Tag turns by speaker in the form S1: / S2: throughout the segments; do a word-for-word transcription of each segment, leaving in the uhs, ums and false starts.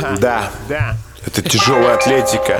S1: Да, это тяжелая атлетика.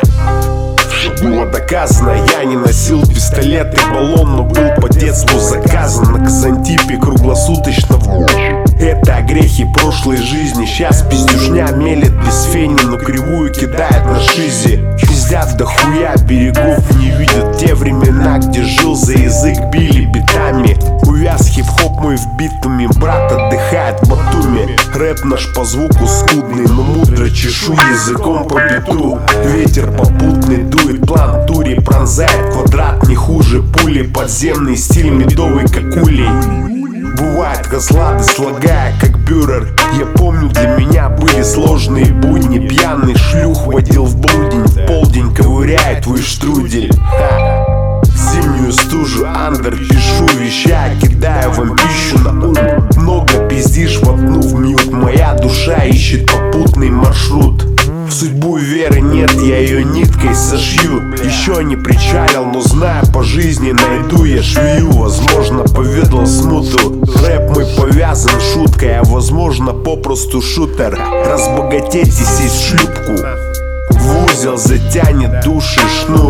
S1: Было доказано, я не носил пистолет и баллон, но был по детству заказан на Казантипе круглосуточно. Это грехи прошлой жизни. Сейчас пиздюшня мелет без фени, но кривую кидает на шизе. Пиздят до хуя, берегов не видят. Те времена, где жил, за язык били битами. Увяз хип-хоп мой в битами, брат отдыхает в Батуми. Рэп наш по звуку скудный, но мудро чешу языком по биту. Ветер попутный дует, план в туре пронзает квадрат не хуже пули. Подземный стиль медовый, как улей. Бывает разлады, слагая как бюрер. Я помню, для меня были сложные будни. Пьяный шлюх водил в блудень. В полдень ковыряет твой штрудель. Ха. Зимнюю стужу андер пишу, вещая, кидаю вам пищу на ум. Много пиздишь, воткнув мьют. Моя душа ищет попутный маршрут. В судьбу веры нет, я ее ниткой сошью. Еще не причалил, но знаю, по жизни найду я швею. Возможно, поведал смуту. Рэп мой повязан шуткой, а возможно, попросту шутер. Разбогатеть и сесть в шлюпку. В узел затянет души шнур.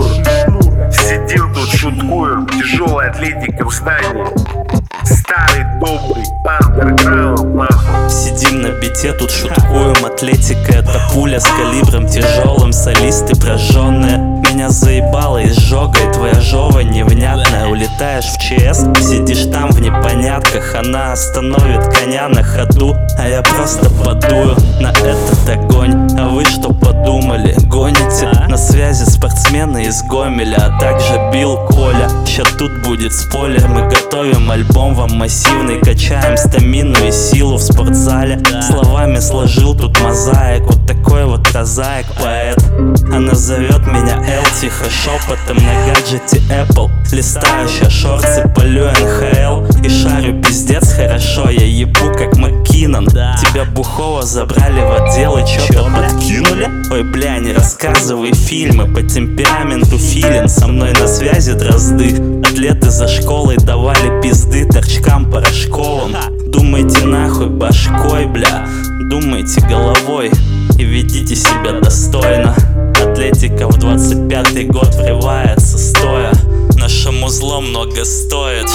S1: Сидим тут, шуткуем, тяжелая атлетика в здании. Старый добрый андерграунд, нахуй.
S2: Сидим на бите, тут шуткуем. Атлетика — это пуля с калибром тяжелым. Солисты прожженные. Меня заебало изжогой твоя жова невнятная. Улетаешь в ЧС, сидишь там в непонятках. Она остановит коня на ходу, а я просто подую на этот огонь. А вы что подумали? Гоните? На связи спортсмены из Гомеля, а также Билл Коля. Ща тут будет спойлер, мы готовим альбом вам массивный. Качаем стамину и силу в спортзале. Словами сложил тут мозаик, вот такой вот прозаик поэт. Она зовет меня Эл, тихо шепотом на гаджете Apple. Листаю ща шорты, полю эн ха эл и шарю пиздец хорошо. Я ебу как Маккинон. Тебя бухого забрали в отдел и чё-то подкинули? Ой, бля, не рассказывай фильмы, по темпераменту филин. Со мной на связи дрозды. Атлеты за школой давали пизды торчкам порошковым. Думайте нахуй башкой, бля, думайте головой и ведите себя достойно. Атлетика в двадцать пятый год врывается стоя. Нашему зло много стоит.